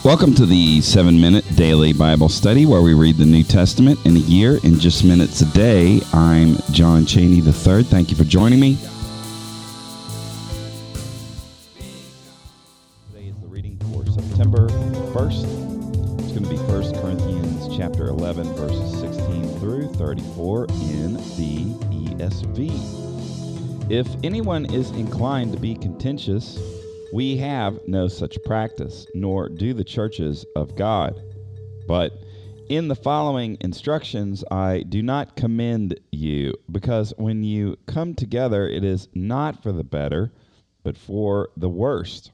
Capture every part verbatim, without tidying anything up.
Welcome to the seven-minute daily Bible study where we read the New Testament in a year in just minutes a day. I'm John Cheney the third. Thank you for joining me. Today is the reading for September first. It's going to be First Corinthians chapter eleven, verses sixteen through thirty-four in the E S V. If anyone is inclined to be contentious, we have no such practice, nor do the churches of God. But in the following instructions I do not commend you, because when you come together it is not for the better, but for the worst.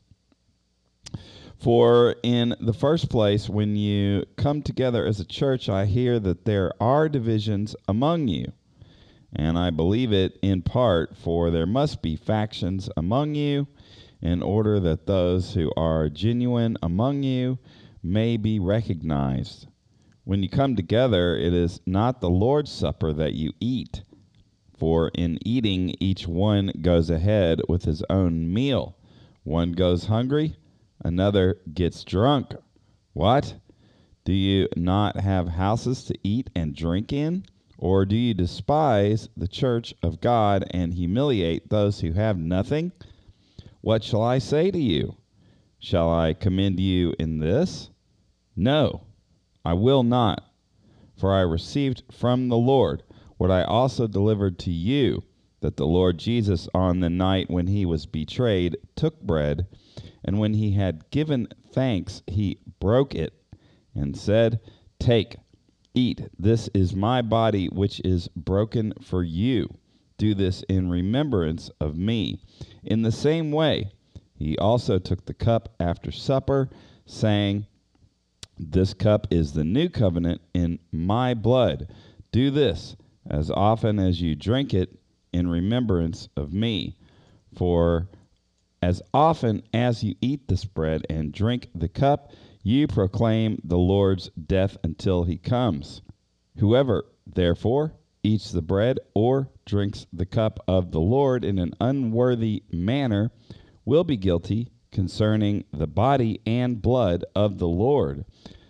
For in the first place, when you come together as a church, I hear that there are divisions among you. And I believe it in part, for there must be factions among you, in order that those who are genuine among you may be recognized. When you come together, it is not the Lord's Supper that you eat, for in eating each one goes ahead with his own meal. One goes hungry, another gets drunk. What? Do you not have houses to eat and drink in? Or do you despise the church of God and humiliate those who have nothing? What shall I say to you? Shall I commend you in this? No, I will not. For I received from the Lord what I also delivered to you, that the Lord Jesus, on the night when he was betrayed, took bread, and when he had given thanks, he broke it, and said, "Take, eat, this is my body which is broken for you. Do this in remembrance of me." In the same way, he also took the cup after supper, saying, "This cup is the new covenant in my blood. Do this as often as you drink it in remembrance of me. For as often as you eat this bread and drink the cup, you proclaim the Lord's death until he comes. Whoever, therefore, eats the bread or drinks the cup of the Lord in an unworthy manner will be guilty concerning the body and blood of the Lord.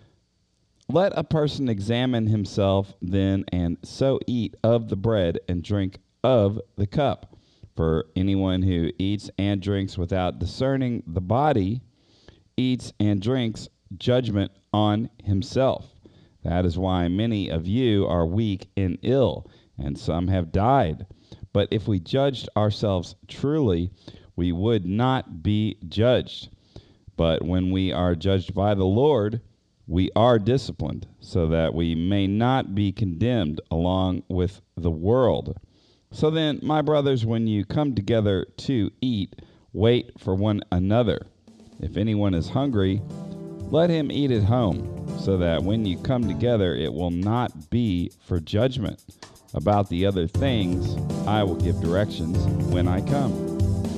Let a person examine himself then, and so eat of the bread and drink of the cup. For anyone who eats and drinks without discerning the body eats and drinks judgment on himself. That is why many of you are weak and ill, and some have died. But if we judged ourselves truly, we would not be judged. But when we are judged by the Lord, we are disciplined, so that we may not be condemned along with the world. So then, my brothers, when you come together to eat, wait for one another. If anyone is hungry, let him eat at home, so that when you come together it will not be for judgment. About the other things I will give directions when I come.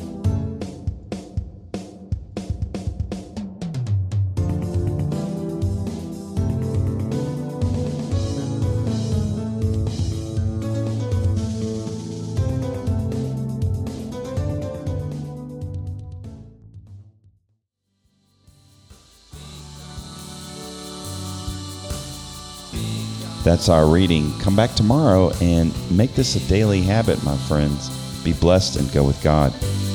That's our reading. Come back tomorrow and make this a daily habit, my friends. Be blessed and go with God.